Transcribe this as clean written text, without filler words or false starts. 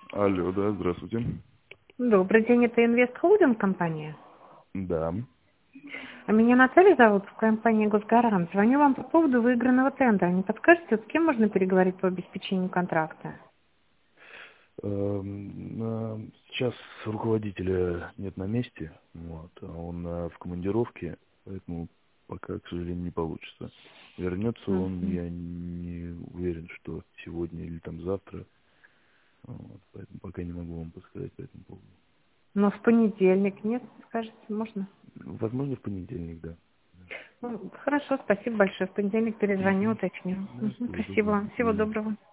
Алло, да, здравствуйте. Добрый день, это Инвест Холдинг компания. Да. Меня Наталья зовут, в компании Госгарант. Звоню вам по поводу выигранного тендера. Не подскажете, с кем можно переговорить по обеспечению контракта? Сейчас руководителя нет на месте, вот, а он в командировке, поэтому пока, к сожалению, не получится. Вернется он, Мгм. я не уверен, что сегодня или там завтра, вот, поэтому пока не могу вам подсказать по этому поводу. Но в понедельник, нет, скажете, можно? Возможно, в понедельник, да. Ну, хорошо, спасибо большое. В понедельник перезвоню, Мгм. уточню. Да, Мгм, всего спасибо доброго, вам. до Всего свидания. доброго.